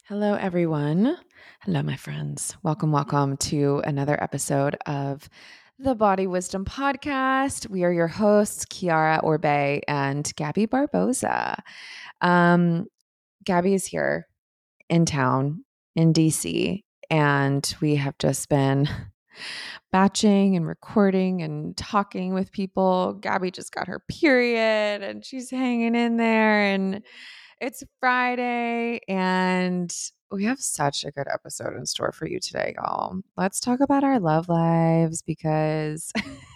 Hello, everyone. Hello, my friends. Welcome to another episode of the Body Wisdom Podcast. We are your hosts, Kiara Orbe and Gabby Barboza. Gabby is here in town in DC, and we have just been batching and recording and talking with people. Gabby just got her period and she's hanging in there, and it's Friday, and we have such a good episode in store for you today, y'all. Let's talk about our love lives because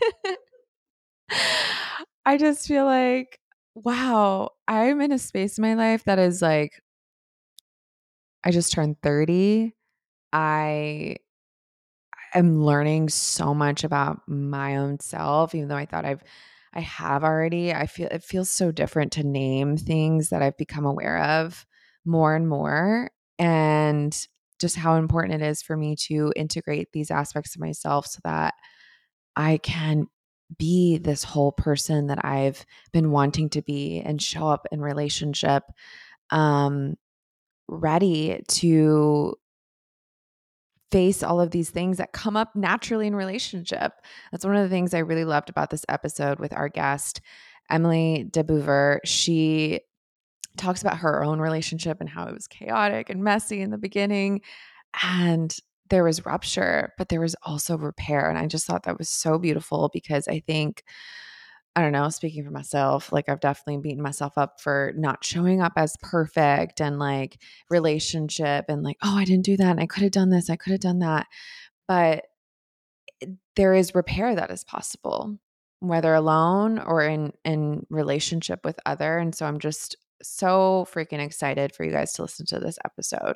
I just feel like, wow, I'm in a space in my life that is like, I just turned 30. I am learning so much about my own self, even though I have already. I feel it feels so different to name things that I've become aware of more and more, and just how important it is for me to integrate these aspects of myself so that I can be this whole person that I've been wanting to be and show up in relationship um ready to face all of these things that come up naturally in relationship. That's one of the things I really loved about this episode with our guest, Emily de Beauvoir. She talks about her own relationship and how it was chaotic and messy in the beginning. And there was rupture, but there was also repair. And I just thought that was so beautiful because I think, I don't know, speaking for myself, like I've definitely beaten myself up for not showing up as perfect and like relationship and like, oh, I didn't do that. And I could have done this. I could have done that. But there is repair that is possible, whether alone or in relationship with other. And so I'm just so freaking excited for you guys to listen to this episode.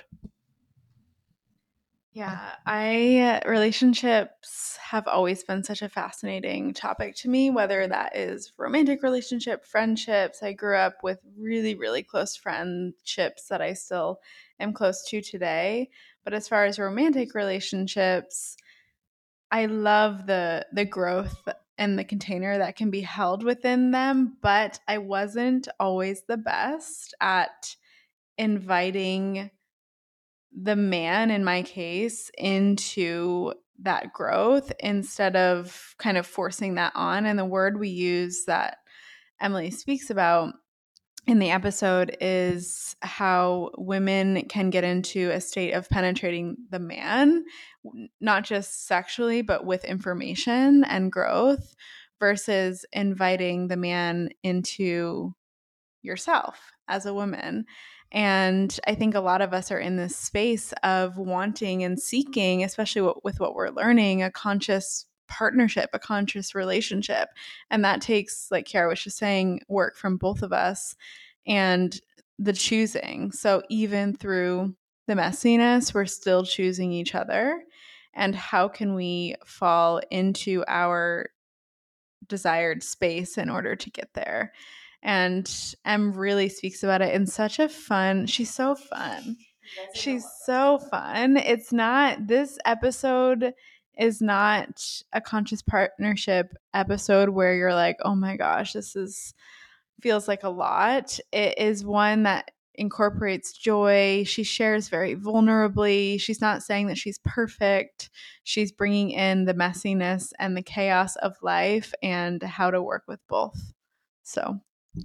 Yeah, I relationships have always been such a fascinating topic to me, whether that is romantic relationship, friendships. I grew up with really, really close friendships that I still am close to today. But as far as romantic relationships, I love the growth and the container that can be held within them, but I wasn't always the best at inviting the man in my case into that growth instead of kind of forcing that on. And the word we use that Emily speaks about in the episode is how women can get into a state of penetrating the man, not just sexually, but with information and growth, versus inviting the man into yourself as a woman. And I think a lot of us are in this space of wanting and seeking, especially with what we're learning, a conscious partnership, a conscious relationship. And that takes, like Kiara was just saying, work from both of us and the choosing. So even through the messiness, we're still choosing each other. And how can we fall into our desired space in order to get there? And Em really speaks about it in such a fun, she's so fun. She's so fun. It's not, this episode is not a conscious partnership episode where you're like, oh my gosh, this is feels like a lot. It is one that incorporates joy. She shares very vulnerably. She's not saying that she's perfect. She's bringing in the messiness and the chaos of life and how to work with both. So,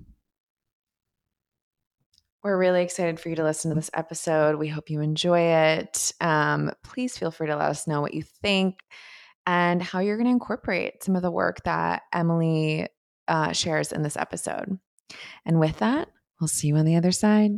We're really excited for you to listen to this episode. We hope you enjoy it. Please feel free to let us know what you think and how you're going to incorporate some of the work that Emily shares in this episode. And with that, we'll see you on the other side.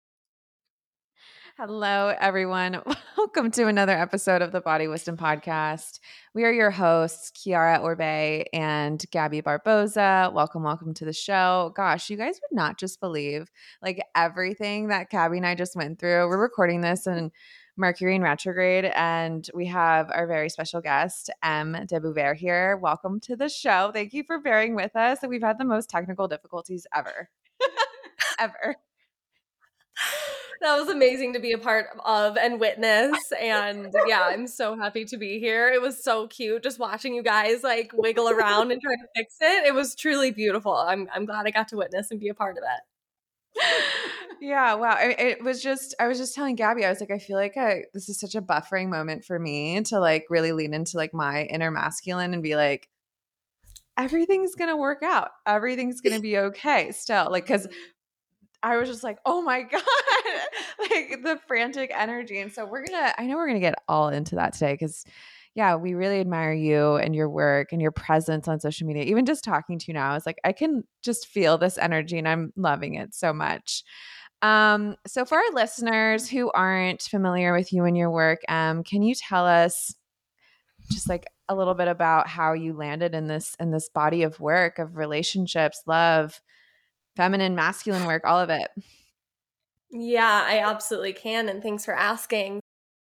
Hello, everyone. Welcome to another episode of the Body Wisdom Podcast. We are your hosts, Kiara Orbe and Gabby Barboza. Welcome to the show. Gosh, you guys would not just believe like everything that Gabby and I just went through. We're recording this in Mercury in retrograde, and we have our very special guest, M. de Beauvoir, here. Welcome to the show. Thank you for bearing with us. We've had the most technical difficulties ever. Ever. That was amazing to be a part of and witness. And yeah, I'm so happy to be here. It was so cute just watching you guys like wiggle around and try to fix it. It was truly beautiful. I'm glad I got to witness and be a part of it. Yeah, wow. It was just I was just telling Gabby, I was like, I feel like this is such a buffering moment for me to like really lean into like my inner masculine and be like, everything's gonna work out. Everything's gonna be okay still. Like, cause I was just like, oh my God, like the frantic energy. And so I know we're gonna get all into that today because yeah, we really admire you and your work and your presence on social media. Even just talking to you now, is like I can just feel this energy and I'm loving it so much. So for our listeners who aren't familiar with you and your work, can you tell us just like a little bit about how you landed in this body of work of relationships, love, feminine, masculine work, all of it? Yeah, I absolutely can. And thanks for asking.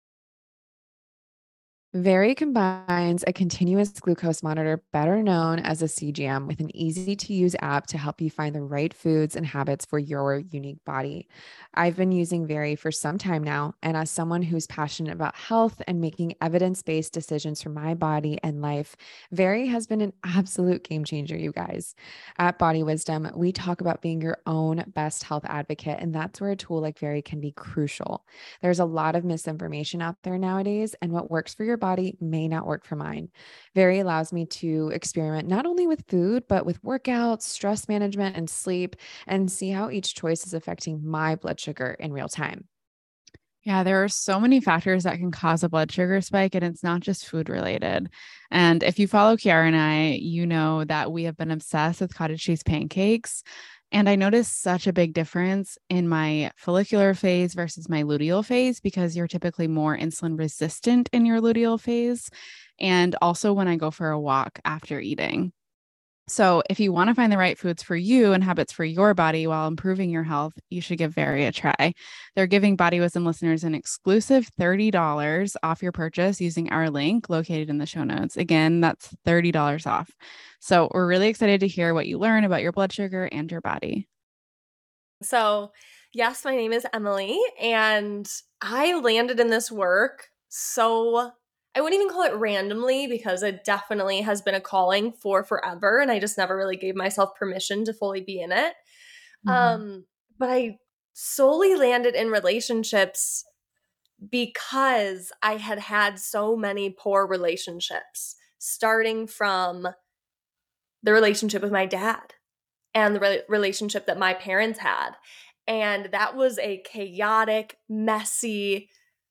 Very combines a continuous glucose monitor, better known as a CGM, with an easy to use app to help you find the right foods and habits for your unique body. I've been using Very for some time now, and as someone who's passionate about health and making evidence based decisions for my body and life, Very has been an absolute game changer, you guys. At Body Wisdom, we talk about being your own best health advocate, and that's where a tool like Very can be crucial. There's a lot of misinformation out there nowadays, and what works for your body may not work for mine. Very allows me to experiment not only with food, but with workouts, stress management, and sleep, and see how each choice is affecting my blood sugar in real time. Yeah, there are so many factors that can cause a blood sugar spike, and it's not just food related. And if you follow Kiara and I, you know that we have been obsessed with cottage cheese pancakes. And I noticed such a big difference in my follicular phase versus my luteal phase because you're typically more insulin resistant in your luteal phase. And also when I go for a walk after eating. So, if you want to find the right foods for you and habits for your body while improving your health, you should give Very a try. They're giving Body Wisdom listeners an exclusive $30 off your purchase using our link located in the show notes. Again, that's $30 off. So, we're really excited to hear what you learn about your blood sugar and your body. So, yes, my name is Emily, and I landed in this work so I wouldn't even call it randomly because it definitely has been a calling for forever, and I just never really gave myself permission to fully be in it. Mhm. But I solely landed in relationships because I had had so many poor relationships, starting from the relationship with my dad and the relationship that my parents had. And that was a chaotic, messy,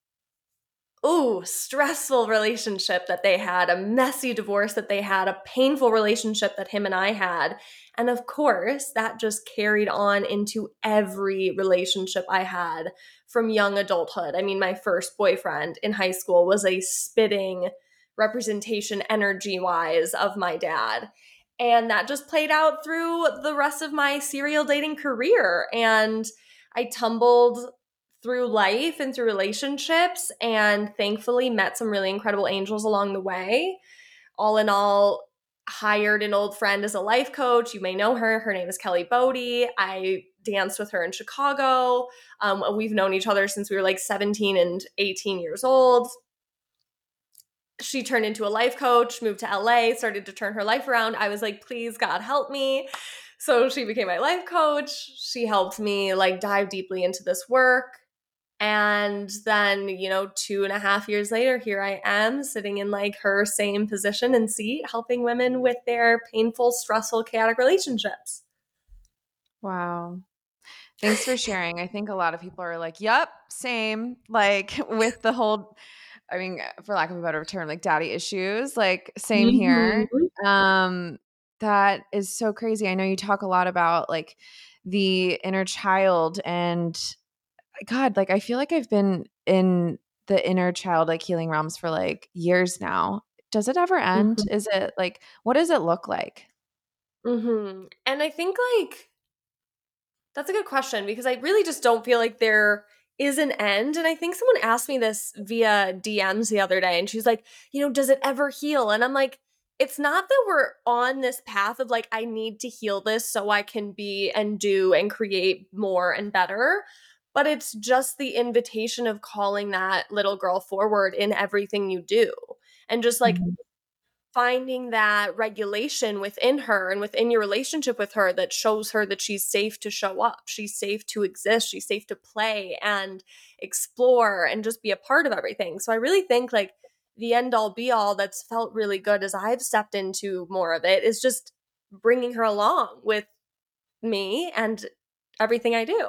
stressful relationship that they had, a messy divorce that they had, a painful relationship that him and I had. And of course, that just carried on into every relationship I had from young adulthood. I mean, my first boyfriend in high school was a spitting representation, energy wise, of my dad. And that just played out through the rest of my serial dating career. And I tumbled through life and through relationships and thankfully met some really incredible angels along the way. All in all, hired an old friend as a life coach. You may know her. Her name is Kelly Bodie. I danced with her in Chicago. We've known each other since we were like 17 and 18 years old. She turned into a life coach, moved to LA, started to turn her life around. I was like, please, God, help me. So she became my life coach. She helped me like dive deeply into this work. And then, 2.5 years later, here I am sitting in like her same position and seat, helping women with their painful, stressful, chaotic relationships. Wow. Thanks for sharing. I think a lot of people are like, yep, same. Like with the whole, I mean, for lack of a better term, like daddy issues, like same here. Mhm. Um, that is so crazy. I know you talk a lot about like the inner child and God, like I feel like I've been in the inner child like healing realms for like years now. Does it ever end? Mhm. Is it like what does it look like? Mhm. And I think like that's a good question because I really just don't feel like there is an end. And I think someone asked me this via DMs the other day, and she's like, does it ever heal? And I'm like, it's not that we're on this path of like, I need to heal this so I can be and do and create more and better. But it's just the invitation of calling that little girl forward in everything you do. And just like finding that regulation within her and within your relationship with her that shows her that she's safe to show up, she's safe to exist, she's safe to play and explore and just be a part of everything. So I really think like the end all be all that's felt really good as I've stepped into more of it is just bringing her along with me and everything I do.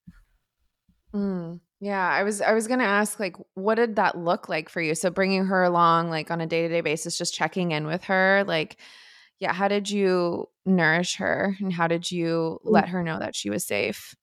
Yeah, I was gonna ask, like, what did that look like for you? So bringing her along, like, on a day-to-day basis, just checking in with her, like, yeah, how did you nourish her, and how did you let her know that she was safe?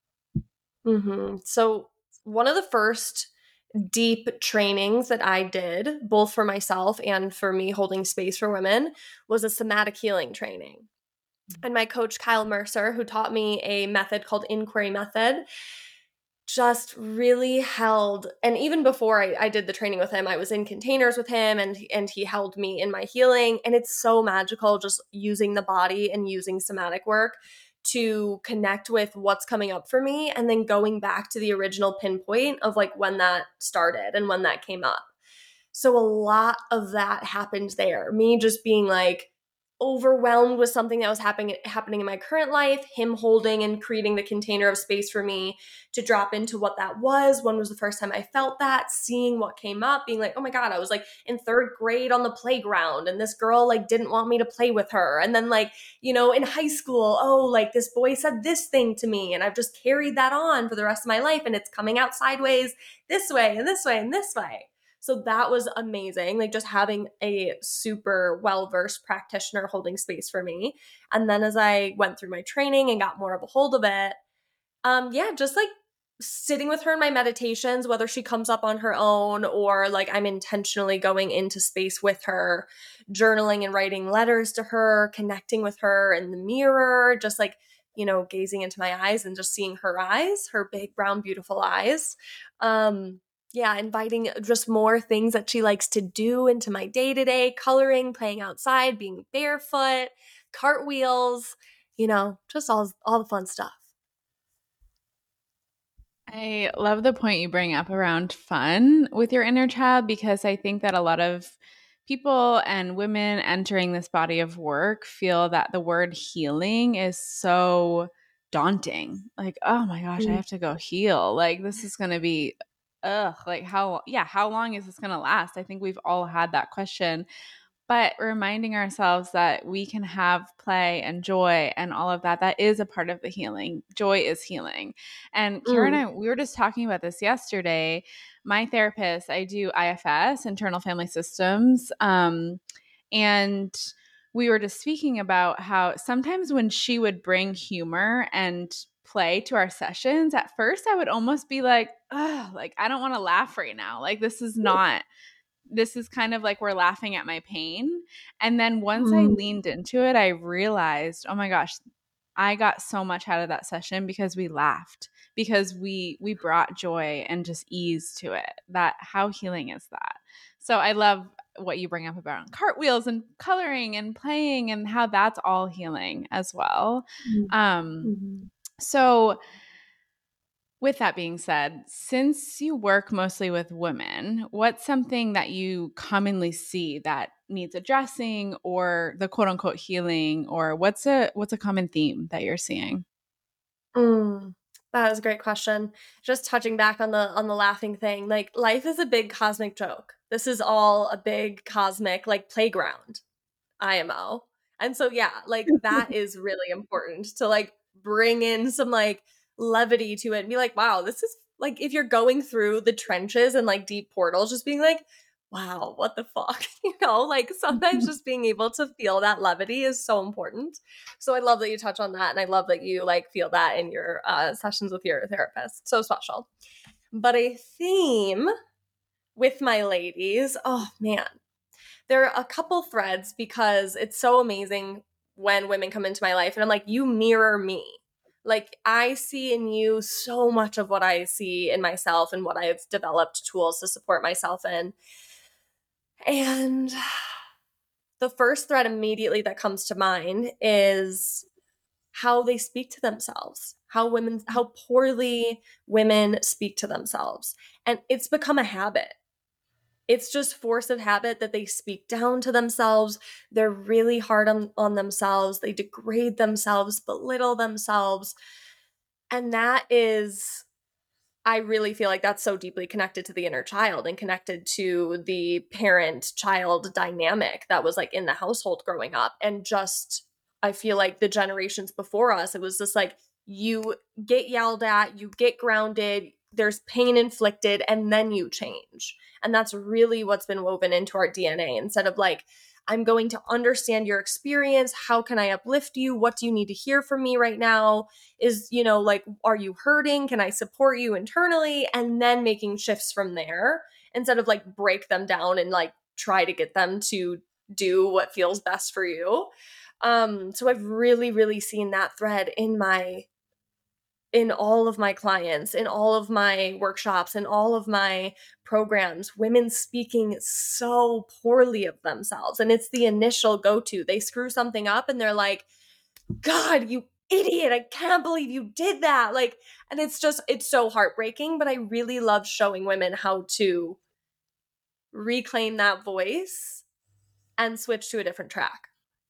So one of the first deep trainings that I did, both for myself and for me holding space for women, was a somatic healing training. And my coach, Kyle Mercer, who taught me a method called Inquiry Method, just really held, and even before I did the training with him, I was in containers with him, and he held me in my healing. And it's so magical just using the body and using somatic work to connect with what's coming up for me, and then going back to the original pinpoint of like when that started and when that came up. So a lot of that happened there. Me just being like overwhelmed with something that was happening in my current life, him holding and creating the container of space for me to drop into what that was. When was the first time I felt that? Seeing what came up, being like, oh my God, I was like in third grade on the playground and this girl like didn't want me to play with her. And then like, you know, in high school, oh, like this boy said this thing to me and I've just carried that on for the rest of my life and it's coming out sideways this way and this way and this way. So that was amazing, like just having a super well-versed practitioner holding space for me. And then as I went through my training and got more of a hold of it, yeah, just like sitting with her in my meditations, whether she comes up on her own or like I'm intentionally going into space with her, journaling and writing letters to her, connecting with her in the mirror, just like, you know, gazing into my eyes and just seeing her eyes, her big, brown, beautiful eyes. Yeah, inviting just more things that she likes to do into my day-to-day, coloring, playing outside, being barefoot, cartwheels, you know, just all the fun stuff. I love the point you bring up around fun with your inner child, because I think that a lot of people and women entering this body of work feel that the word healing is so daunting. Like, oh my gosh, I have to go heal. Like, this is going to be, like how long is this going to last? I think we've all had that question. But reminding ourselves that we can have play and joy and all of that, that is a part of the healing. Joy is healing. And Kara and I, we were just talking about this yesterday. My therapist, I do IFS, internal family systems. And we were just speaking about how sometimes when she would bring humor and play to our sessions, at first I would almost be like, oh, like I don't want to laugh right now. Like this is kind of like we're laughing at my pain. And then once I leaned into it, I realized, oh my gosh, I got so much out of that session because we laughed, because we brought joy and just ease to it. That, how healing is that? So I love what you bring up about cartwheels and coloring and playing and how that's all healing as well. So with that being said, since you work mostly with women, what's something that you commonly see that needs addressing or the quote unquote healing, or what's a common theme that you're seeing? That was a great question. Just touching back on the laughing thing, like life is a big cosmic joke. This is all a big cosmic like playground, IMO. And so yeah, like that is really important to like bring in some like levity to it and be like, wow, this is like if you're going through the trenches and like deep portals, just being like, wow, what the fuck? You know, like sometimes just being able to feel that levity is so important. So I love that you touch on that. And I love that you like feel that in your sessions with your therapist. So special. But a theme with my ladies, oh man, there are a couple threads because it's so amazing when women come into my life and I'm like, you mirror me. Like I see in you so much of what I see in myself and what I've developed tools to support myself in. And the first thread immediately that comes to mind is how they speak to themselves, how poorly women speak to themselves. And it's become a habit. it's just force of habit that they speak down to themselves. They're really hard on themselves. They degrade themselves, belittle themselves. And that is, I really feel like that's so deeply connected to the inner child and connected to the parent child dynamic that was like in the household growing up. And just, I feel like the generations before us, it was just like, you get yelled at, you get grounded, there's pain inflicted, and then you change. And that's really what's been woven into our DNA, instead of like, I'm going to understand your experience. How can I uplift you? What do you need to hear from me right now? Is, like, are you hurting? Can I support you internally? And then making shifts from there, instead of like break them down and like try to get them to do what feels best for you. So I've really, really seen that thread in all of my clients, in all of my workshops, in all of my programs, women speaking so poorly of themselves. And it's the initial go-to. They screw something up and they're like, God, you idiot, I can't believe you did that. Like, and it's so heartbreaking, but I really love showing women how to reclaim that voice and switch to a different track.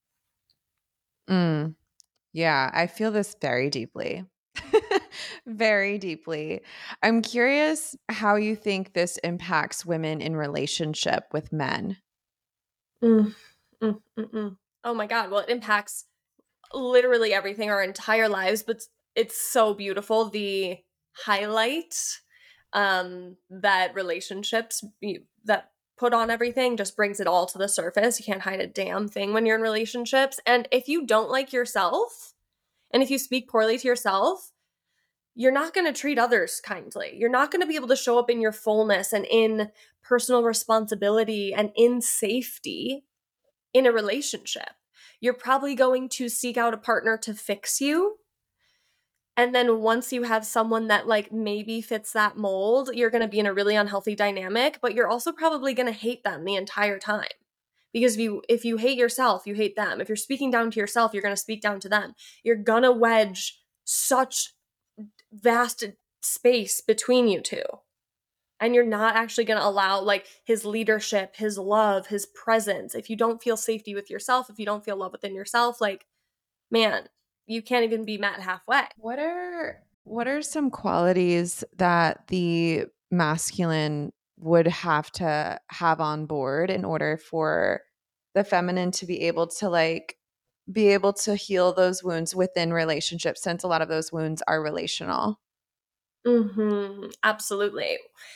Yeah, I feel this very deeply. Very deeply. I'm curious how you think this impacts women in relationship with men. Mm, mm, mm, mm. Oh my God. Well, it impacts literally everything, our entire lives, but it's so beautiful. The highlight that relationships that put on everything just brings it all to the surface. You can't hide a damn thing when you're in relationships. And if you don't like yourself, and if you speak poorly to yourself, you're not going to treat others kindly. You're not going to be able to show up in your fullness and in personal responsibility and in safety in a relationship. You're probably going to seek out a partner to fix you. And then once you have someone that like maybe fits that mold, you're going to be in a really unhealthy dynamic, but you're also probably going to hate them the entire time. Because if you hate yourself, you hate them. If you're speaking down to yourself, you're going to speak down to them. You're going to wedge such vast space between you two. And you're not actually going to allow like his leadership, his love, his presence. If you don't feel safety with yourself, if you don't feel love within yourself, like, man, you can't even be met halfway. What are some qualities that the masculine would have to have on board in order for the feminine to be able to heal those wounds within relationships, since a lot of those wounds are relational? Absolutely.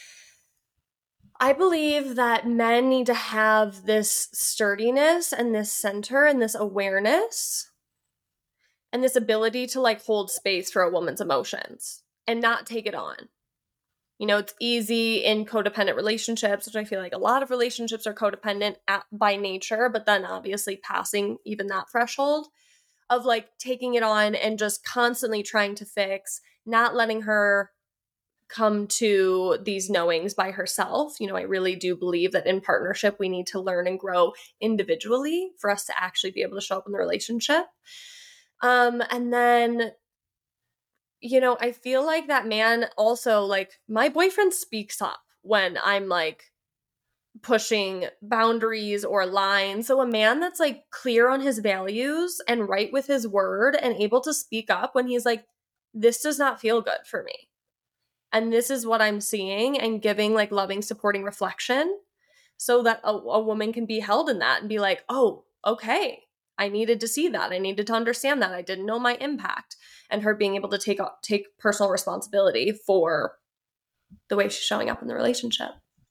I believe that men need to have this sturdiness and this center and this awareness and this ability to like hold space for a woman's emotions and not take it on. It's easy in codependent relationships, which I feel like a lot of relationships are codependent by nature, but then obviously passing even that threshold of like taking it on and just constantly trying to fix, not letting her come to these knowings by herself. I really do believe that in partnership, we need to learn and grow individually for us to actually be able to show up in the relationship. And then, I feel like that man also, like, my boyfriend speaks up when I'm like pushing boundaries or lines. So a man that's like clear on his values and right with his word and able to speak up when he's like, this does not feel good for me. And this is what I'm seeing, and giving like loving, supporting reflection so that a woman can be held in that and be like, oh, okay, I needed to see that. I needed to understand that. I didn't know my impact. And her being able to take personal responsibility for the way she's showing up in the relationship.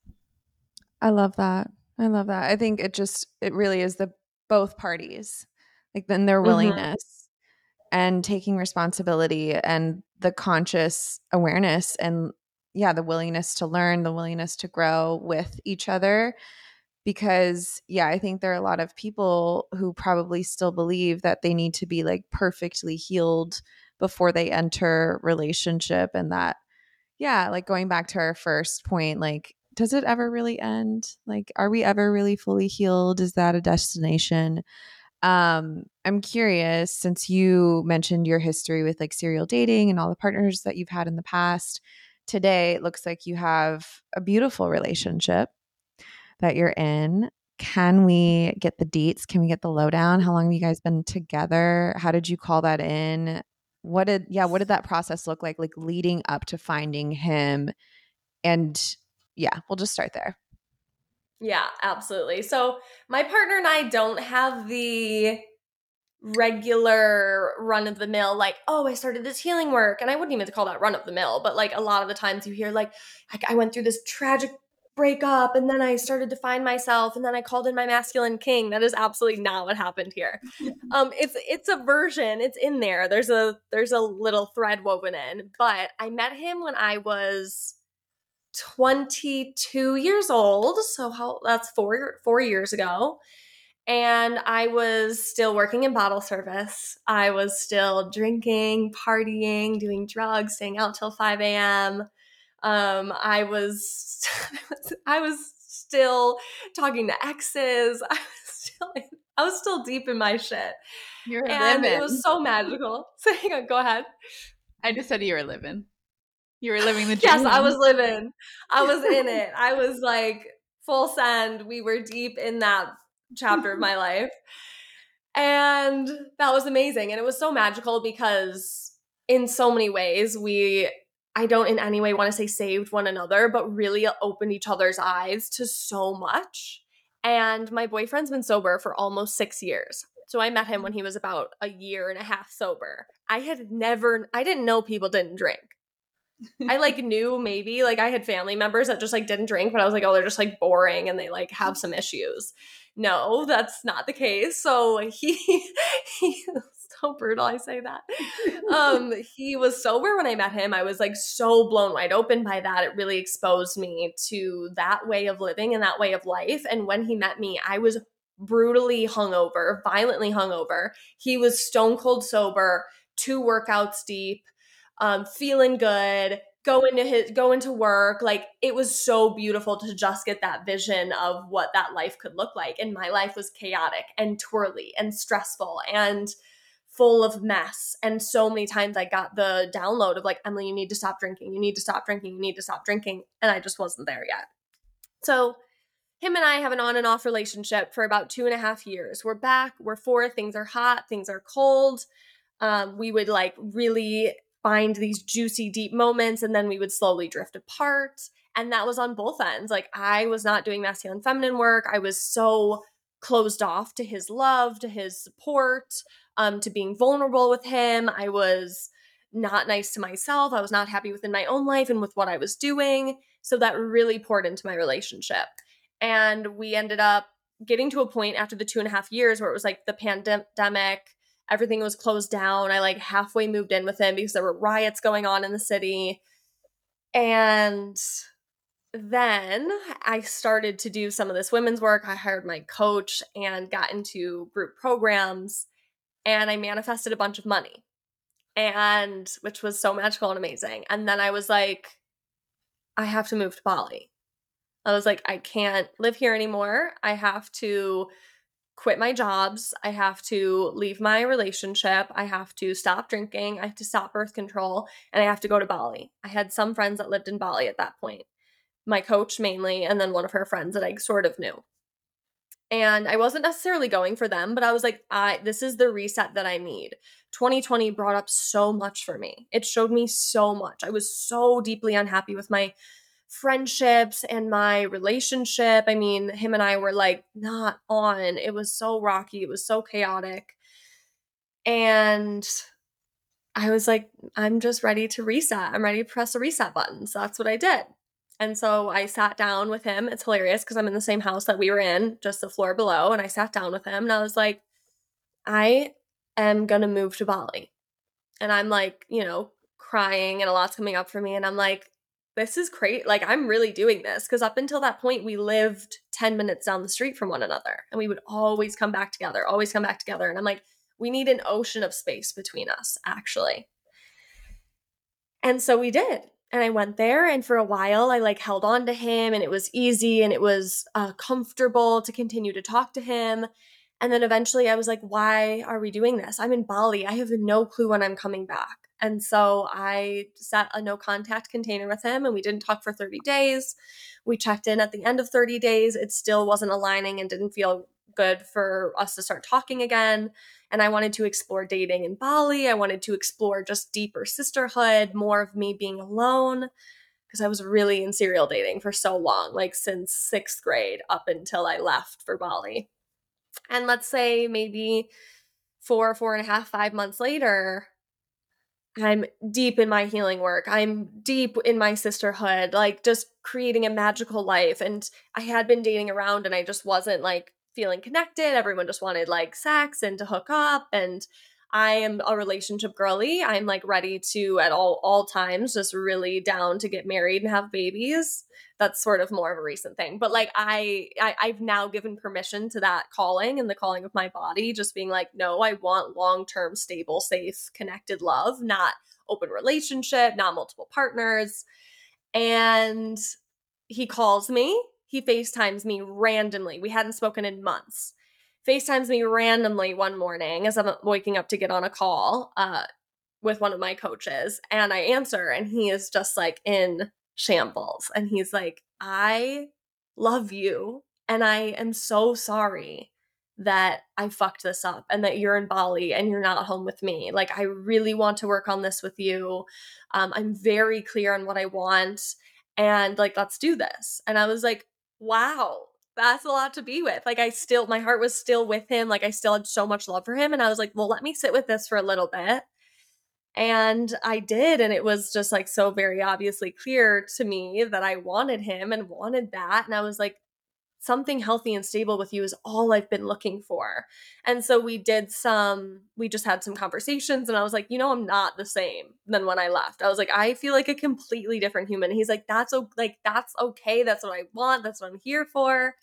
I love that. I think it really is the both parties, like then their willingness and taking responsibility and the conscious awareness and the willingness to learn, the willingness to grow with each other. Because I think there are a lot of people who probably still believe that they need to be like perfectly healed before they enter relationship, and that like going back to our first point, like, does it ever really end? Like, are we ever really fully healed? Is that a destination? I'm curious, since you mentioned your history with like serial dating and all the partners that you've had in the past, today it looks like you have a beautiful relationship. that you're in. Can we get the deets? Can we get the lowdown? How long have you guys been together? How did you call that in? What did that process look like leading up to finding him? And yeah, we'll just start there. Yeah, absolutely. So my partner and I don't have the regular run of the mill, like, oh, I started this healing work. And I wouldn't even call that run of the mill, but like a lot of the times you hear like I went through this tragic breakup and then I started to find myself and then I called in my masculine king. That is absolutely not what happened here. It's a version, it's in there. There's a little thread woven in. But I met him when I was 22 years old. So that's 4 years ago. And I was still working in bottle service. I was still drinking, partying, doing drugs, staying out till 5 a.m. I was I was still talking to exes. I was still deep in my shit. You're and living. It was so magical. So hang on, go ahead. I just said you were living. You were living the dream. Yes, I was living. I was in it. I was like full send. We were deep in that chapter of my life. And that was amazing. And it was so magical because in so many ways, I don't in any way want to say saved one another, but really opened each other's eyes to so much. And my boyfriend's been sober for almost 6 years. So I met him when he was about a year and a half sober. I didn't know people didn't drink. I like knew maybe like I had family members that just like didn't drink, but I was like, oh, they're just like boring and they like have some issues. No, that's not the case. So he so brutal. I say that. He was sober when I met him. I was like so blown wide open by that. It really exposed me to that way of living and that way of life. And when he met me, I was brutally hungover, violently hungover. He was stone cold sober, 2 workouts deep, feeling good, go into work. Like it was so beautiful to just get that vision of what that life could look like. And my life was chaotic and twirly and stressful and full of mess. And so many times I got the download of like, Emily, you need to stop drinking. You need to stop drinking. You need to stop drinking. And I just wasn't there yet. So him and I have an on and off relationship for about 2.5 years. We're back. We're forth. Things are hot. Things are cold. We would like really find these juicy, deep moments, and then we would slowly drift apart. And that was on both ends. Like I was not doing masculine feminine work. I was so closed off to his love, to his support, to being vulnerable with him. I was not nice to myself. I was not happy within my own life and with what I was doing. So that really poured into my relationship. And we ended up getting to a point after the 2.5 years where it was like the pandemic, everything was closed down. I like halfway moved in with him because there were riots going on in the city. And then I started to do some of this women's work. I hired my coach and got into group programs, and I manifested a bunch of money, and which was so magical and amazing. And then I was like, I have to move to Bali. I was like, I can't live here anymore. I have to quit my jobs. I have to leave my relationship. I have to stop drinking. I have to stop birth control, and I have to go to Bali. I had some friends that lived in Bali at that point, my coach mainly, and then one of her friends that I sort of knew. And I wasn't necessarily going for them, but I was like, this is the reset that I need. 2020 brought up so much for me. It showed me so much. I was so deeply unhappy with my friendships and my relationship. I mean, him and I were like not on. It was so rocky. It was so chaotic. And I was like, I'm just ready to reset. I'm ready to press the reset button. So that's what I did. And so I sat down with him. It's hilarious because I'm in the same house that we were in, just the floor below. And I sat down with him and I was like, I am going to move to Bali. And I'm like, crying and a lot's coming up for me. And I'm like, this is great. Like, I'm really doing this. Because up until that point, we lived 10 minutes down the street from one another. And we would always come back together, always come back together. And I'm like, we need an ocean of space between us, actually. And so we did. And I went there, and for a while I like held on to him, and it was easy and it was comfortable to continue to talk to him. And then eventually I was like, why are we doing this? I'm in Bali. I have no clue when I'm coming back. And so I set a no contact container with him and we didn't talk for 30 days. We checked in at the end of 30 days. It still wasn't aligning and didn't feel good for us to start talking again. And I wanted to explore dating in Bali. I wanted to explore just deeper sisterhood, more of me being alone, because I was really in serial dating for so long, like since 6th grade up until I left for Bali. And let's say maybe 4.5, 5 months later, I'm deep in my healing work. I'm deep in my sisterhood, like just creating a magical life. And I had been dating around and I just wasn't like feeling connected. Everyone just wanted like sex and to hook up. And I am a relationship girly. I'm like ready to at all times, just really down to get married and have babies. That's sort of more of a recent thing. But like I've now given permission to that calling and the calling of my body, just being like, no, I want long-term, stable, safe, connected love, not open relationship, not multiple partners. And he calls me. He FaceTimes me randomly. We hadn't spoken in months. FaceTimes me randomly one morning as I'm waking up to get on a call with one of my coaches. And I answer, and he is just like in shambles. And he's like, I love you. And I am so sorry that I fucked this up and that you're in Bali and you're not home with me. Like, I really want to work on this with you. I'm very clear on what I want. And like, let's do this. And I was like, wow, that's a lot to be with. Like, my heart was still with him. Like, I still had so much love for him. And I was like, well, let me sit with this for a little bit. And I did. And it was just like so very obviously clear to me that I wanted him and wanted that. And I was like, something healthy and stable with you is all I've been looking for. And so we just had some conversations and I was like, I'm not the same than when I left. I was like, I feel like a completely different human. And he's like, that's okay. That's what I want. That's what I'm here for.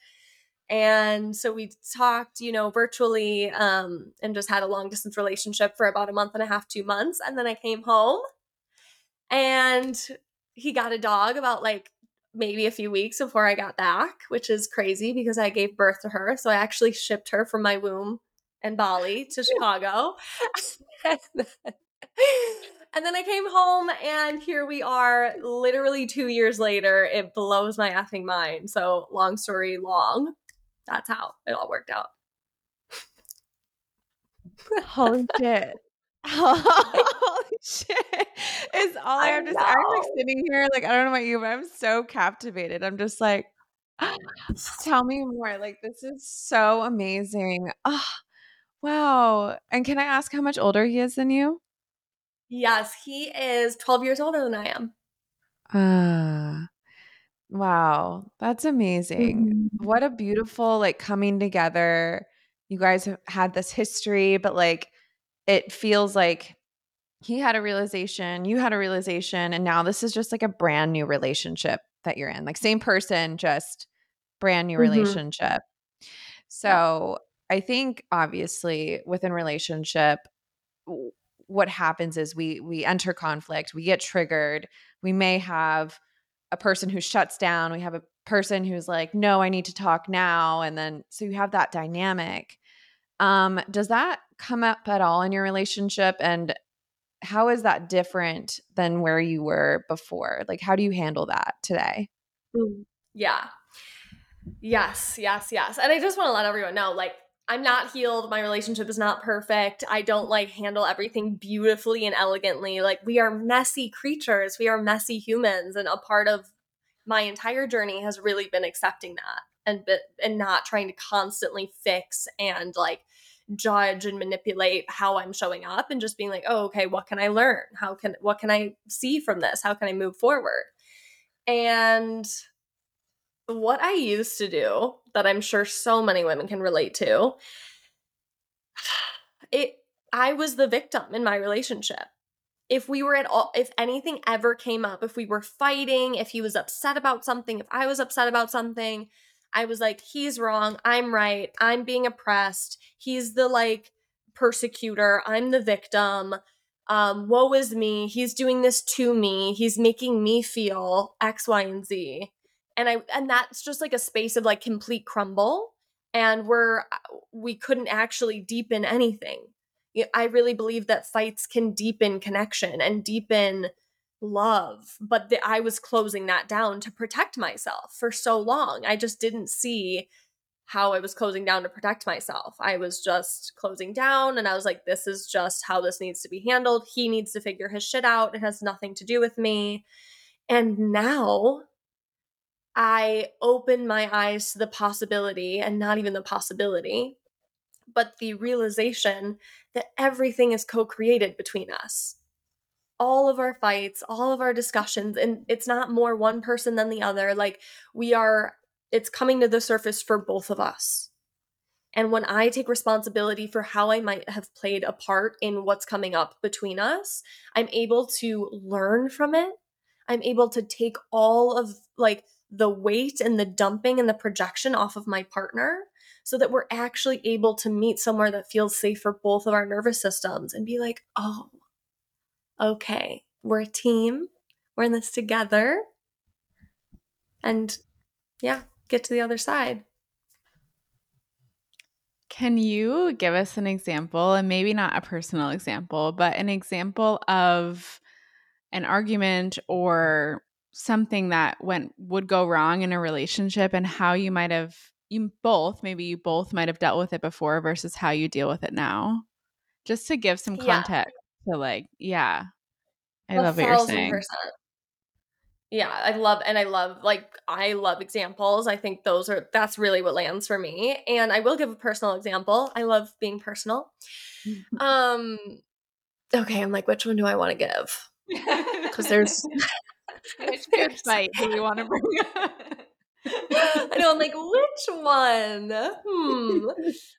And so we talked, virtually, and just had a long distance relationship for about a month and a half, 2 months. And then I came home and he got a dog about like maybe a few weeks before I got back, which is crazy because I gave birth to her. So I actually shipped her from my womb in Bali to Chicago. And then I came home and here we are literally 2 years later. It blows my effing mind. So long story long, that's how it all worked out. Holy shit. Holy shit. Is all I have to say. I'm like sitting here, like, I don't know about you, but I'm so captivated. I'm just like, tell me more. Like, this is so amazing. Oh, wow. And can I ask how much older he is than you? Yes, he is 12 years older than I am. Wow. That's amazing. What a beautiful, like, coming together. You guys have had this history, but like, it feels like he had a realization, you had a realization, and now this is just like a brand new relationship that you're in. Like, same person, just brand new relationship. So I think obviously within relationship, what happens is we enter conflict, we get triggered. We may have a person who shuts down. We have a person who's like, no, I need to talk now. And then, so you have that dynamic. Does that come up at all in your relationship? And how is that different than where you were before? Like, how do you handle that today? Yeah. Yes. And I just want to let everyone know, like, I'm not healed. My relationship is not perfect. I don't like handle everything beautifully and elegantly. Like, we are messy creatures. We are messy humans. And a part of my entire journey has really been accepting that and not trying to constantly fix and like judge and manipulate how I'm showing up and just being like, oh, okay, what can I learn? What can I see from this? How can I move forward? And what I used to do that I'm sure so many women can relate to, I was the victim in my relationship. If anything ever came up, if we were fighting, if he was upset about something, if I was upset about something, I was like, he's wrong, I'm right, I'm being oppressed, he's the like persecutor, I'm the victim, woe is me, he's doing this to me, he's making me feel X, Y, and Z. And that's just like a space of like complete crumble. And we couldn't actually deepen anything. I really believe that fights can deepen connection and deepen love, but I was closing that down to protect myself for so long. I just didn't see how I was closing down to protect myself. I was just closing down, and I was like, this is just how this needs to be handled. He needs to figure his shit out. It has nothing to do with me. And now I open my eyes to the possibility, and not even the possibility, but the realization that everything is co-created between us. All of our fights, all of our discussions, and it's not more one person than the other. Like, it's coming to the surface for both of us. And when I take responsibility for how I might have played a part in what's coming up between us, I'm able to learn from it. I'm able to take all of like the weight and the dumping and the projection off of my partner so that we're actually able to meet somewhere that feels safe for both of our nervous systems and be like, oh, okay, we're a team. We're in this together. And yeah, get to the other side. Can you give us an example, and maybe not a personal example, but an example of an argument or something that would go wrong in a relationship, and how you might have you both might have dealt with it before versus how you deal with it now? Just to give some Yeah, context to I love what you're 1,000%. saying. Yeah, I love examples. I think that's really what lands for me. And I will give a personal example. I love being personal. Okay, I'm like, which one do I want to give? Because there's Which good fight do we want to bring up? I know, I'm like, which one?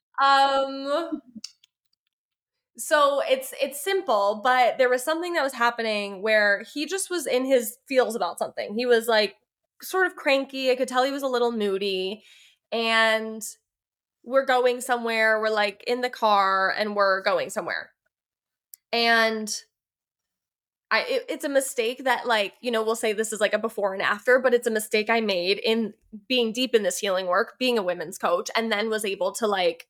So it's simple, but there was something that was happening where he just was in his feels about something. He was like sort of cranky. I could tell he was a little moody. And we're going somewhere. We're like in the car and we're going somewhere. And it's a mistake that, like, we'll say this is like a before and after, but it's a mistake I made in being deep in this healing work, being a women's coach, and then was able to like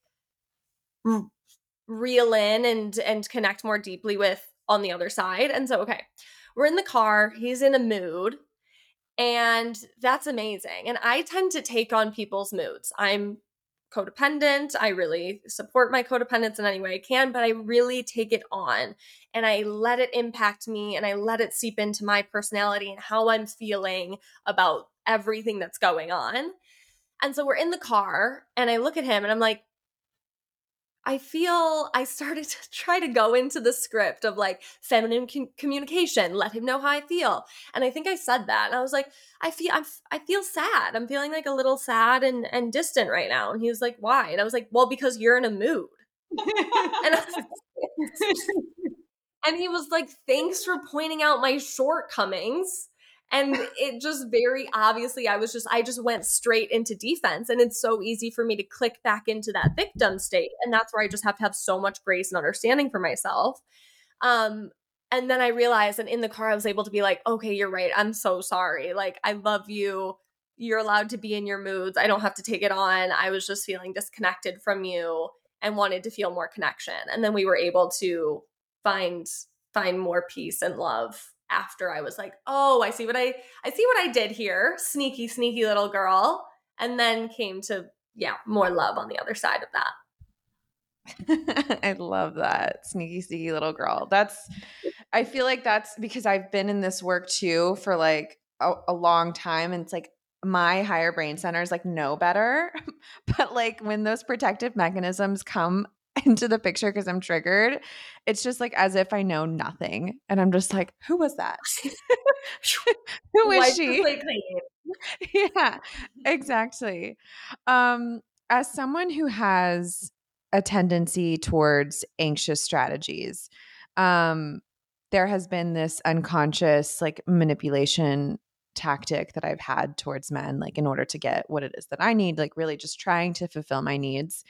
reel in and connect more deeply with on the other side. And so, okay, we're in the car, he's in a mood, and that's amazing. And I tend to take on people's moods. I'm codependent. I really support my codependence in any way I can, but I really take it on and I let it impact me and I let it seep into my personality and how I'm feeling about everything that's going on. And so we're in the car and I look at him and I'm like, I started to try to go into the script of like feminine communication, let him know how I feel. And I think I said that. And I was like, I feel sad. I'm feeling like a little sad and distant right now. And he was like, why? And I was like, well, because you're in a mood. and, and he was like, thanks for pointing out my shortcomings. And it just very obviously, I just went straight into defense. And it's so easy for me to click back into that victim state. And that's where I just have to have so much grace and understanding for myself. And then I realized, and in the car, I was able to be like, okay, you're right. I'm so sorry. Like, I love you. You're allowed to be in your moods. I don't have to take it on. I was just feeling disconnected from you and wanted to feel more connection. And then we were able to find more peace and love after I was like, oh, I see what I did here. Sneaky, sneaky little girl. And then came to, more love on the other side of that. I love that. Sneaky, sneaky little girl. I feel like that's because I've been in this work too for like a long time. And it's like my higher brain centers like know better. But like when those protective mechanisms come into the picture because I'm triggered, it's just like as if I know nothing. And I'm just like, who was that? Who is she? Yeah, exactly. As someone who has a tendency towards anxious strategies, there has been this unconscious like manipulation tactic that I've had towards men, like in order to get what it is that I need, like really just trying to fulfill my needs.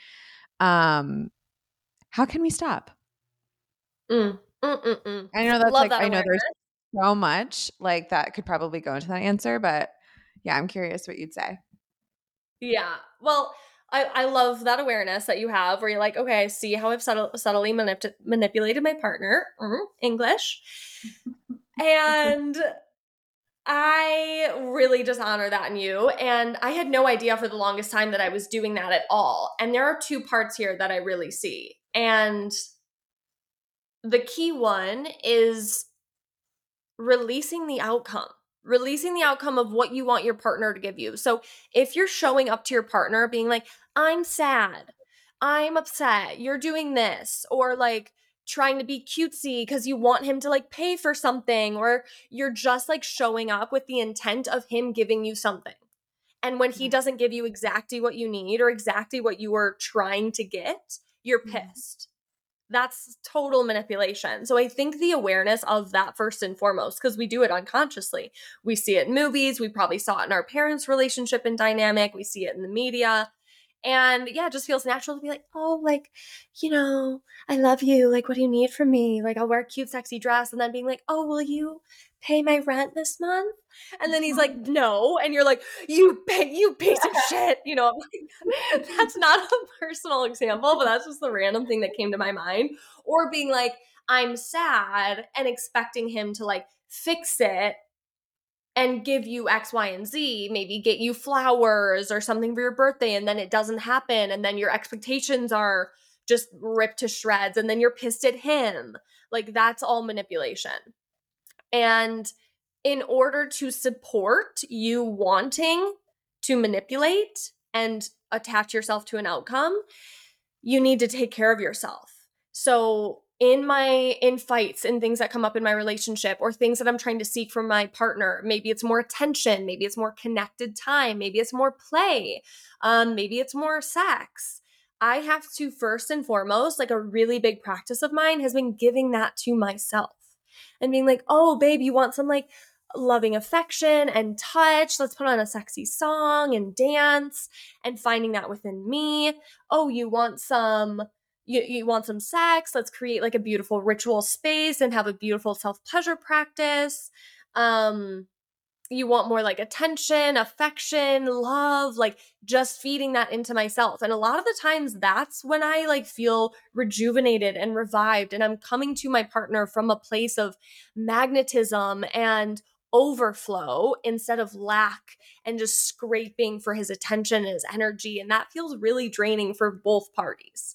How can we stop? I know that's like, I know there's so much like that could probably go into that answer, but yeah, I'm curious what you'd say. Yeah. Well, I love that awareness that you have where you're like, okay, I see how I've subtly manipulated my partner. English. And I really just honor that in you. And I had no idea for the longest time that I was doing that at all. And there are two parts here that I really see. And the key one is releasing the outcome of what you want your partner to give you. So if you're showing up to your partner being like, I'm sad, I'm upset, you're doing this, or like trying to be cutesy because you want him to like pay for something, or you're just like showing up with the intent of him giving you something. And when he doesn't give you exactly what you need or exactly what you were trying to get, you're pissed. That's total manipulation. So I think the awareness of that first and foremost, because we do it unconsciously. We see it in movies. We probably saw it in our parents' relationship and dynamic. We see it in the media. And yeah, it just feels natural to be like, oh, like, I love you. Like, what do you need from me? Like, I'll wear a cute, sexy dress. And then being like, oh, will you pay my rent this month? And then he's like, no. And you're like, you piece of shit. I'm like, that's not a personal example, but that's just the random thing that came to my mind. Or being like, I'm sad and expecting him to like fix it and give you X, Y, and Z, maybe get you flowers or something for your birthday, and then it doesn't happen, and then your expectations are just ripped to shreds, and then you're pissed at him. Like, that's all manipulation. And in order to support you wanting to manipulate and attach yourself to an outcome, you need to take care of yourself. So in fights and things that come up in my relationship or things that I'm trying to seek from my partner, maybe it's more attention, maybe it's more connected time, maybe it's more play, maybe it's more sex. I have to first and foremost, like a really big practice of mine has been giving that to myself and being like, oh, babe, you want some like loving affection and touch. Let's put on a sexy song and dance and finding that within me. Oh, you want some sex? Let's create like a beautiful ritual space and have a beautiful self-pleasure practice. You want more like attention, affection, love, like just feeding that into myself. And a lot of the times that's when I like feel rejuvenated and revived. And I'm coming to my partner from a place of magnetism and overflow instead of lack and just scraping for his attention and his energy. And that feels really draining for both parties.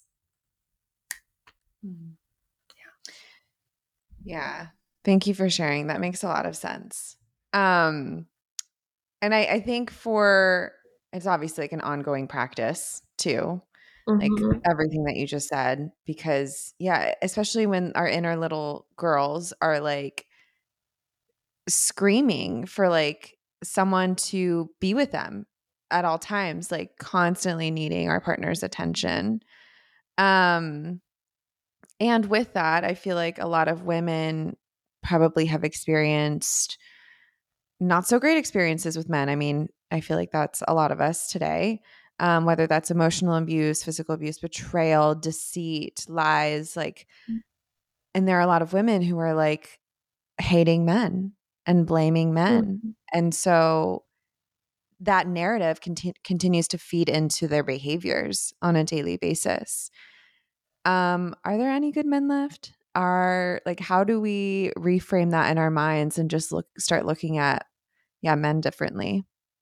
Yeah. Thank you for sharing. That makes a lot of sense. And I think it's obviously like an ongoing practice too, like everything that you just said, because yeah, especially when our inner little girls are like screaming for like someone to be with them at all times, like constantly needing our partner's attention. And with that, I feel like a lot of women probably have experienced not so great experiences with men. I mean, I feel like that's a lot of us today, whether that's emotional abuse, physical abuse, betrayal, deceit, lies, like, and there are a lot of women who are like hating men and blaming men. And so that narrative continues to feed into their behaviors on a daily basis. Are there any good men left? How do we reframe that in our minds and just start looking at men differently?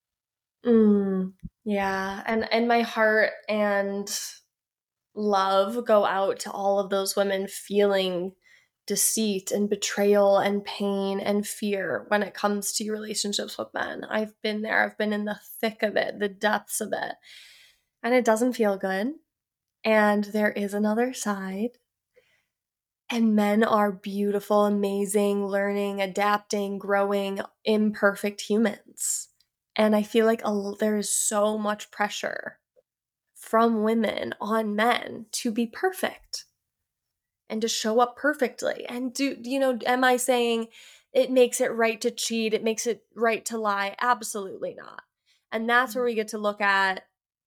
Yeah. And my heart and love go out to all of those women feeling deceit and betrayal and pain and fear when it comes to your relationships with men. I've been there. I've been in the thick of it, the depths of it. And it doesn't feel good. And there is another side. And men are beautiful, amazing, learning, adapting, growing, imperfect humans. And I feel like there is so much pressure from women on men to be perfect and to show up perfectly. And am I saying it makes it right to cheat? It makes it right to lie? Absolutely not. And that's where we get to look at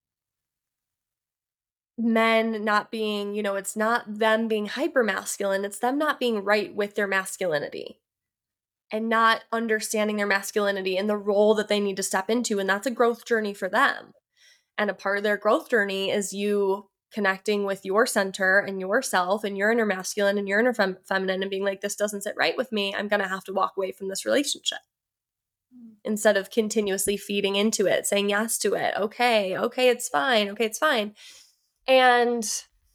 men not being, it's not them being hyper masculine, it's them not being right with their masculinity and not understanding their masculinity and the role that they need to step into. And that's a growth journey for them. And a part of their growth journey is you connecting with your center and yourself and your inner masculine and your inner feminine and being like, this doesn't sit right with me. I'm going to have to walk away from this relationship. Instead of continuously feeding into it, saying yes to it. Okay, it's fine. Okay, it's fine. And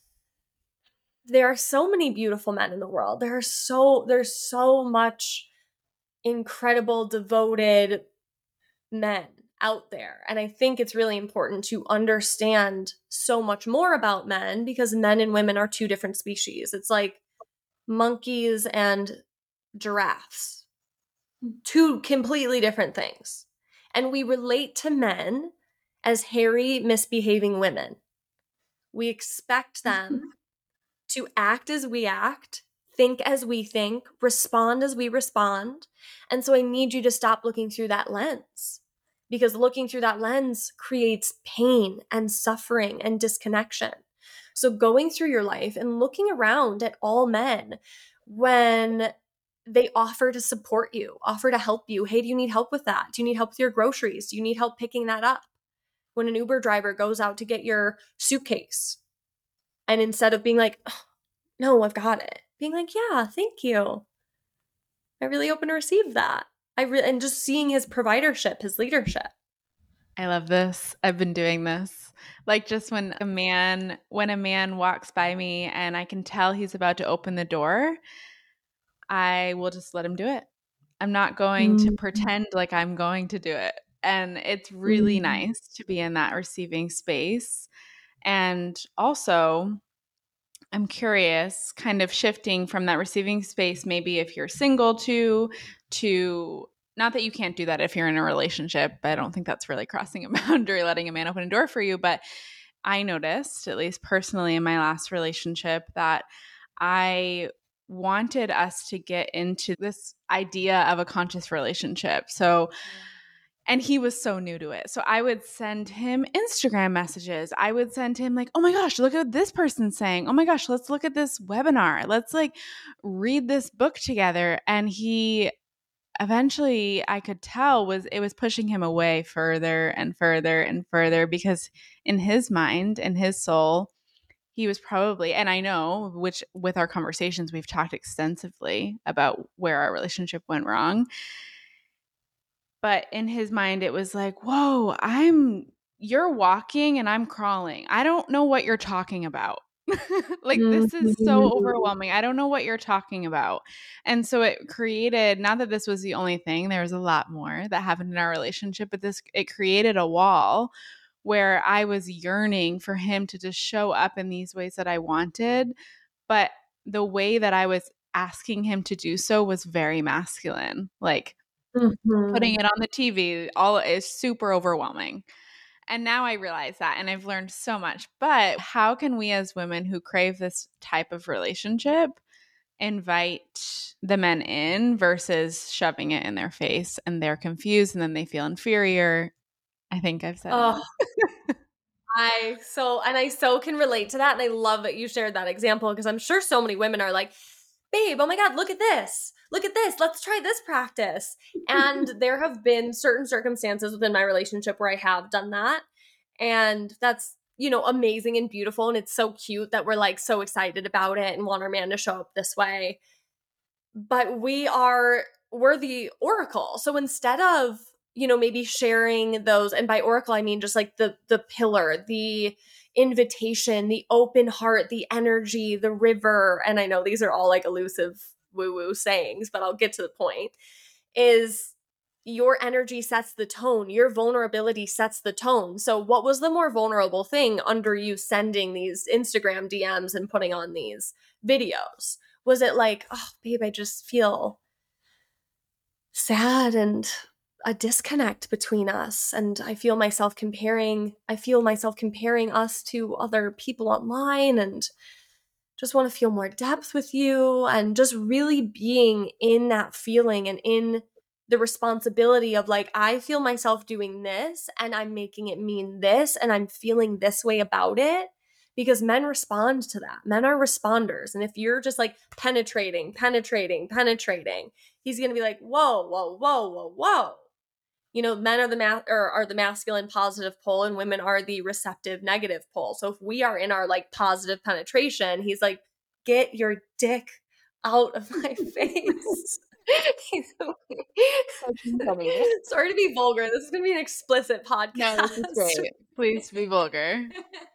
there are so many beautiful men in the world. There's so much incredible, devoted men out there. And I think it's really important to understand so much more about men, because men and women are two different species. It's like monkeys and giraffes, two completely different things. And we relate to men as hairy, misbehaving women. We expect them to act as we act, think as we think, respond as we respond. And so I need you to stop looking through that lens, because looking through that lens creates pain and suffering and disconnection. So going through your life and looking around at all men when they offer to support you, offer to help you. Hey, do you need help with that? Do you need help with your groceries? Do you need help picking that up? When an Uber driver goes out to get your suitcase, and instead of being like, oh, no, I've got it, being like, yeah, thank you. I really open to receive that. And just seeing his providership, his leadership. I love this. I've been doing this. Like, just when a man walks by me and I can tell he's about to open the door, I will just let him do it. I'm not going to pretend like I'm going to do it. And it's really nice to be in that receiving space. And also, I'm curious, kind of shifting from that receiving space, maybe if you're single to not that you can't do that if you're in a relationship. I don't think that's really crossing a boundary, letting a man open a door for you. But I noticed, at least personally in my last relationship, that I wanted us to get into this idea of a conscious relationship. So, and he was so new to it. So I would send him Instagram messages. I would send him like, oh my gosh, look at what this person's saying. Oh my gosh, let's look at this webinar. Let's like read this book together. And he eventually, I could tell, it was pushing him away further and further and further, because in his mind, in his soul, he was probably, and I know, which with our conversations, we've talked extensively about where our relationship went wrong. But in his mind, it was like, whoa, you're walking and I'm crawling. I don't know what you're talking about. Like, this is so overwhelming. I don't know what you're talking about. And so it created, not that this was the only thing, there was a lot more that happened in our relationship, but it created a wall where I was yearning for him to just show up in these ways that I wanted. But the way that I was asking him to do so was very masculine. Like, putting it on the TV, all is super overwhelming. And now I realize that, and I've learned so much. But how can we as women who crave this type of relationship invite the men in versus shoving it in their face, and they're confused and then they feel inferior? I think I've said enough. I so can relate to that. And I love that you shared that example, because I'm sure so many women are like, babe, oh my God, look at this. Look at this. Let's try this practice. And there have been certain circumstances within my relationship where I have done that. And that's, amazing and beautiful. And it's so cute that we're like so excited about it and want our man to show up this way. But we're the oracle. So instead of, maybe sharing those, and by oracle, I mean just like the pillar, the invitation, the open heart, the energy, the river. And I know these are all like elusive woo-woo sayings, but I'll get to the point, is your energy sets the tone. Your vulnerability sets the tone. So what was the more vulnerable thing under you sending these Instagram DMs and putting on these videos? Was it like, oh, babe, I just feel sad and a disconnect between us, and I feel myself comparing us to other people online, and just want to feel more depth with you, and just really being in that feeling and in the responsibility of like, I feel myself doing this and I'm making it mean this and I'm feeling this way about it, because men respond to that. Men are responders. And if you're just like penetrating, he's going to be like, whoa, whoa, whoa, whoa, whoa. men are the masculine positive pole and women are the receptive negative pole. So if we are in our like positive penetration, he's like, get your dick out of my face. Sorry to be vulgar. This is going to be an explicit podcast. No, this is great. Please be vulgar.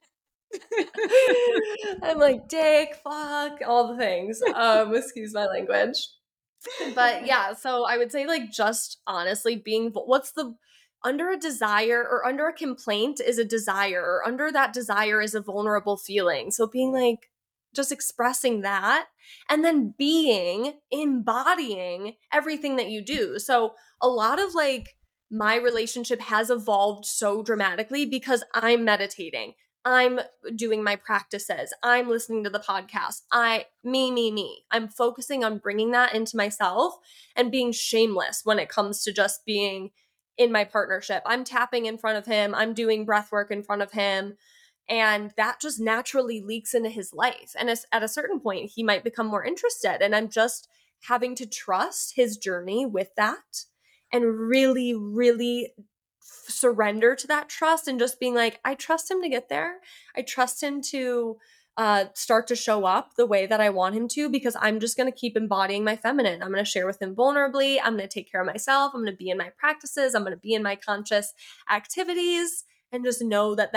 I'm like, dick, fuck, all the things. Excuse my language. But yeah, so I would say like just honestly being under a desire or under a complaint is a desire, or under that desire is a vulnerable feeling. So being like just expressing that and then embodying everything that you do. So a lot of like my relationship has evolved so dramatically because I'm meditating. I'm doing my practices. I'm listening to the podcast. Me. I'm focusing on bringing that into myself and being shameless when it comes to just being in my partnership. I'm tapping in front of him. I'm doing breath work in front of him. And that just naturally leaks into his life. And at a certain point, he might become more interested. And I'm just having to trust his journey with that and really, really surrender to that trust and just being like, I trust him to get there. I trust him to start to show up the way that I want him to, because I'm just going to keep embodying my feminine. I'm going to share with him vulnerably. I'm going to take care of myself. I'm going to be in my practices. I'm going to be in my conscious activities, and just know that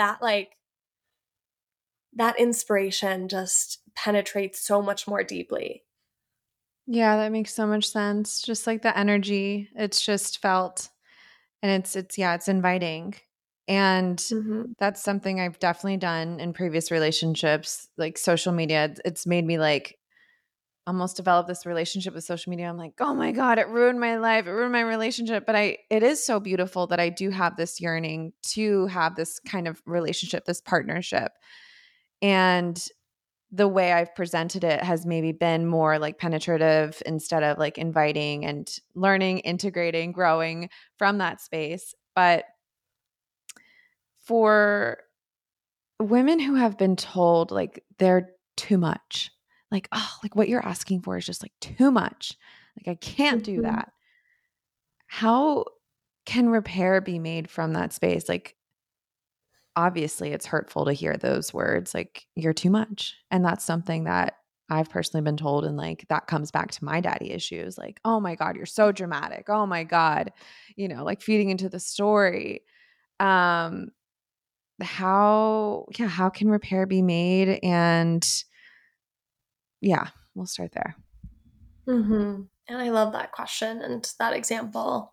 that inspiration just penetrates so much more deeply. Yeah, that makes so much sense. Just like the energy, it's just felt, and it's inviting. And that's something I've definitely done in previous relationships, like social media. It's made me like almost develop this relationship with social media. I'm like, oh my God, it ruined my life. It ruined my relationship. But it is so beautiful that I do have this yearning to have this kind of relationship, this partnership. And the way I've presented it has maybe been more like penetrative instead of like inviting and learning, integrating, growing from that space. But for women who have been told like they're too much, like, oh, like what you're asking for is just like too much. Like I can't do that. How can repair be made from that space? Like obviously it's hurtful to hear those words, like you're too much. And that's something that I've personally been told, and like that comes back to my daddy issues, like, oh my God, you're so dramatic. Oh my God, like feeding into the story. How can repair be made? And yeah, we'll start there. And I love that question and that example.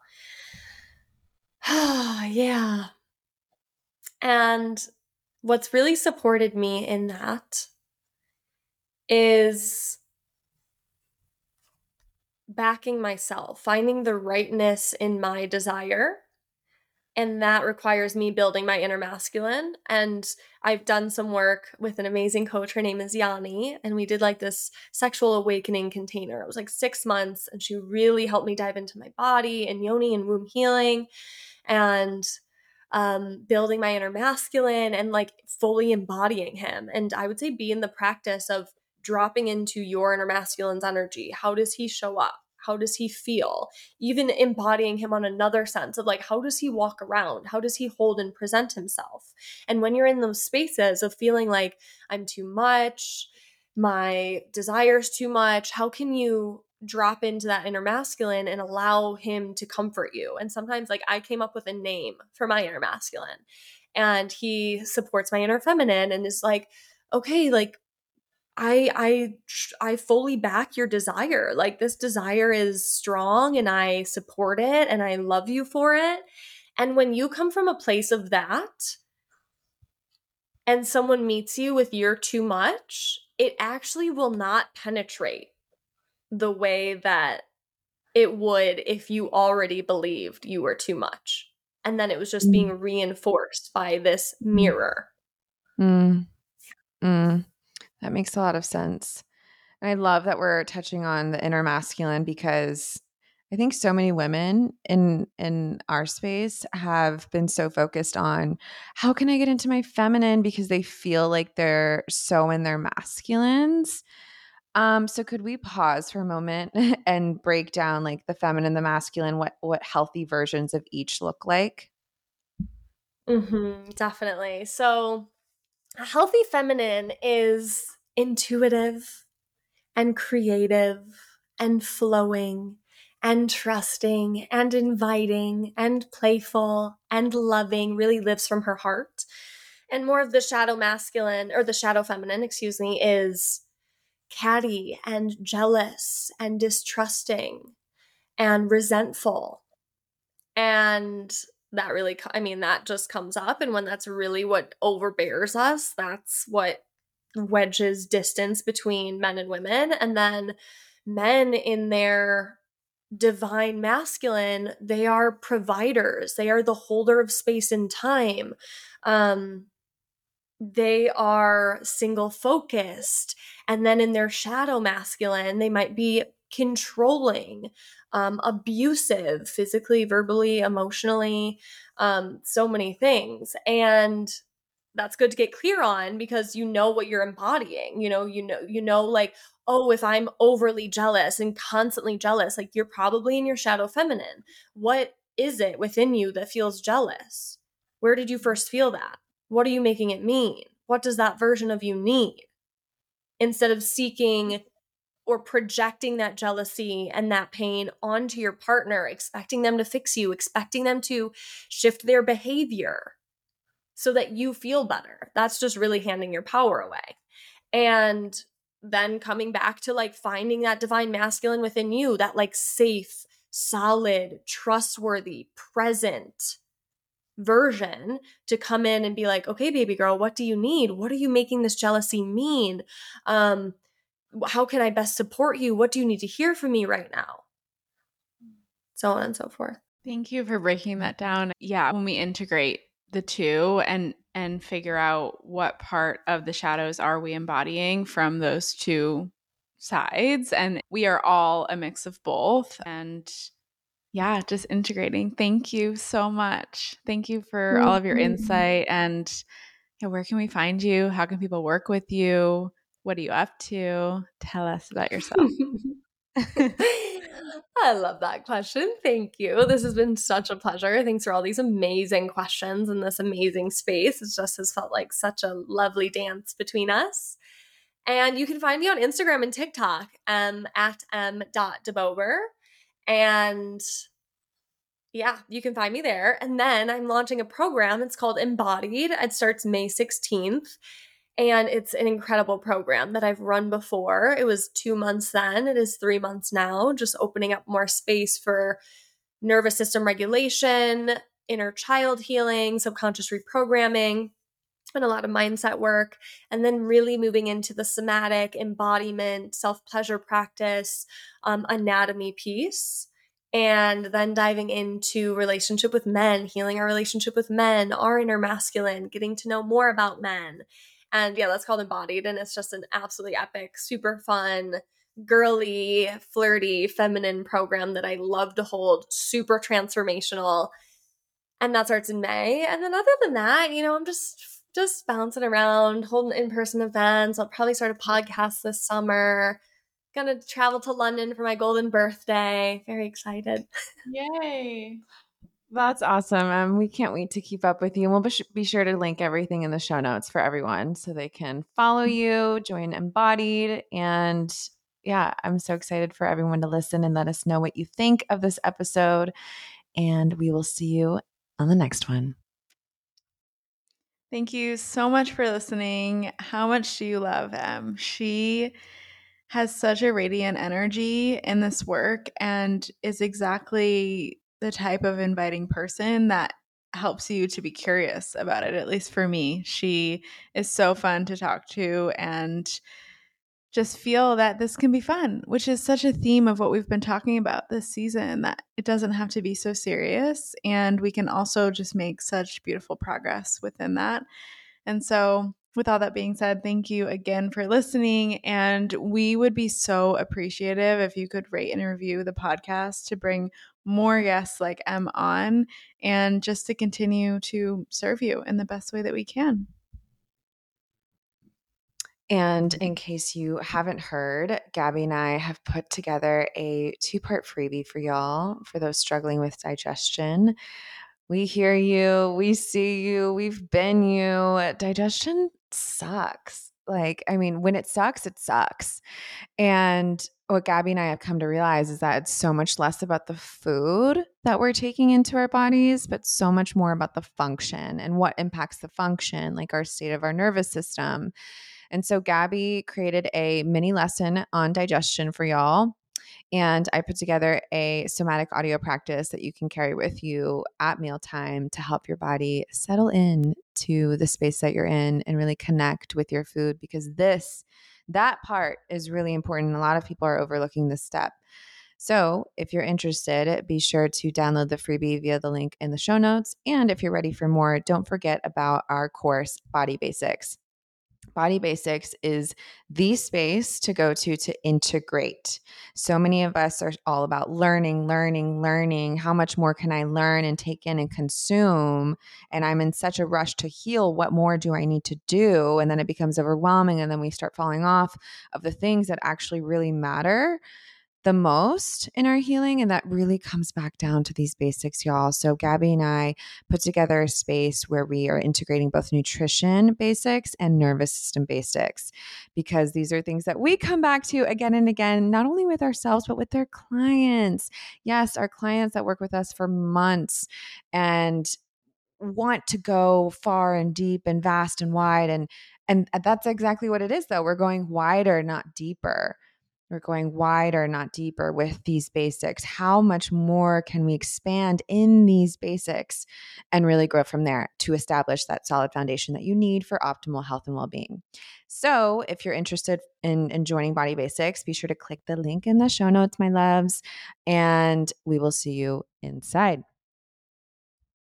Yeah. And what's really supported me in that is backing myself, finding the rightness in my desire. And that requires me building my inner masculine. And I've done some work with an amazing coach. Her name is Yanni. And we did like this sexual awakening container. It was like 6 months. And she really helped me dive into my body and yoni and womb healing and building my inner masculine and like fully embodying him. And I would say be in the practice of dropping into your inner masculine's energy. How does he show up? How does he feel? Even embodying him on another sense of like, how does he walk around? How does he hold and present himself? And when you're in those spaces of feeling like I'm too much, my desire's too much, how can you drop into that inner masculine and allow him to comfort you? And sometimes like I came up with a name for my inner masculine, and he supports my inner feminine and is like, okay, like I fully back your desire. Like this desire is strong and I support it and I love you for it. And when you come from a place of that and someone meets you with you're too much, it actually will not penetrate the way that it would if you already believed you were too much. And then it was just being reinforced by this mirror. That makes a lot of sense. And I love that we're touching on the inner masculine, because I think so many women in our space have been so focused on how can I get into my feminine, because they feel like they're so in their masculines. So could we pause for a moment and break down like the feminine, the masculine, what healthy versions of each look like? Definitely. So, a healthy feminine is intuitive and creative and flowing and trusting and inviting and playful and loving, really lives from her heart. And more of the shadow masculine, or the shadow feminine, excuse me, is catty and jealous and distrusting and resentful. And that really, I mean, that just comes up. And when that's really what overbears us, that's what wedges distance between men and women. And then men in their divine masculine, they are providers, they are the holder of space and time. They are single focused. And then in their shadow masculine, they might be controlling, abusive, physically, verbally, emotionally, so many things. And that's good to get clear on, because you know what you're embodying. You know, like, oh, if I'm overly jealous and constantly jealous, like, you're probably in your shadow feminine. What is it within you that feels jealous? Where did you first feel that? What are you making it mean? What does that version of you need? Instead of seeking or projecting that jealousy and that pain onto your partner, expecting them to fix you, expecting them to shift their behavior so that you feel better. That's just really handing your power away. And then coming back to like finding that divine masculine within you, that like safe, solid, trustworthy, present version to come in and be like, okay, baby girl, what do you need? What are you making this jealousy mean? How can I best support you? What do you need to hear from me right now? So on and so forth. Thank you for breaking that down. Yeah, when we integrate the two and figure out what part of the shadows are we embodying from those two sides, and we are all a mix of both, and yeah, just integrating. Thank you so much. Thank you for all of your insight. And yeah, where can we find you? How can people work with you? What are you up to? Tell us about yourself. I love that question. Thank you. This has been such a pleasure. Thanks for all these amazing questions in this amazing space. It just has felt like such a lovely dance between us. And you can find me on Instagram and TikTok at m.debober. And yeah, you can find me there. And then I'm launching a program. It's called Embodied. It starts May 16th. And it's an incredible program that I've run before. It was 2 months then. It is 3 months now, just opening up more space for nervous system regulation, inner child healing, subconscious reprogramming, and a lot of mindset work. And then really moving into the somatic embodiment, self-pleasure practice, anatomy piece. And then diving into relationship with men, healing our relationship with men, our inner masculine, getting to know more about men. And yeah, that's called Embodied. And it's just an absolutely epic, super fun, girly, flirty, feminine program that I love to hold, super transformational. And that starts in May. And then other than that, I'm just bouncing around, holding in-person events. I'll probably start a podcast this summer. Gonna travel to London for my golden birthday. Very excited. Yay. That's awesome. We can't wait to keep up with you. And we'll be sure to link everything in the show notes for everyone so they can follow you, join Embodied. And yeah, I'm so excited for everyone to listen and let us know what you think of this episode. And we will see you on the next one. Thank you so much for listening. How much do you love Em? She has such a radiant energy in this work and is exactly the type of inviting person that helps you to be curious about it, at least for me. She is so fun to talk to and just feel that this can be fun, which is such a theme of what we've been talking about this season, that it doesn't have to be so serious. And we can also just make such beautiful progress within that. And so, with all that being said, thank you again for listening. And we would be so appreciative if you could rate and review the podcast to bring more guests like Em on, and just to continue to serve you in the best way that we can. And in case you haven't heard, Gabby and I have put together a 2-part freebie for y'all, for those struggling with digestion. We hear you, we see you, we've been you. Digestion sucks. Like, I mean, when it sucks, it sucks. And what Gabby and I have come to realize is that it's so much less about the food that we're taking into our bodies, but so much more about the function and what impacts the function, like our state of our nervous system. And so Gabby created a mini lesson on digestion for y'all. And I put together a somatic audio practice that you can carry with you at mealtime to help your body settle in to the space that you're in and really connect with your food, because that part is really important. A lot of people are overlooking this step. So if you're interested, be sure to download the freebie via the link in the show notes. And if you're ready for more, don't forget about our course, Body Basics. Body Basics is the space to go to integrate. So many of us are all about learning. How much more can I learn and take in and consume? And I'm in such a rush to heal. What more do I need to do? And then it becomes overwhelming. And then we start falling off of the things that actually really matter the most in our healing. And that really comes back down to these basics, y'all. So Gabby and I put together a space where we are integrating both nutrition basics and nervous system basics, because these are things that we come back to again and again, not only with ourselves, but with their clients. Yes, our clients that work with us for months and want to go far and deep and vast and wide. And that's exactly what it is, though. We're going wider, not deeper. We're going wider, not deeper with these basics. How much more can we expand in these basics and really grow from there to establish that solid foundation that you need for optimal health and well-being? So if you're interested in joining Body Basics, be sure to click the link in the show notes, my loves, and we will see you inside.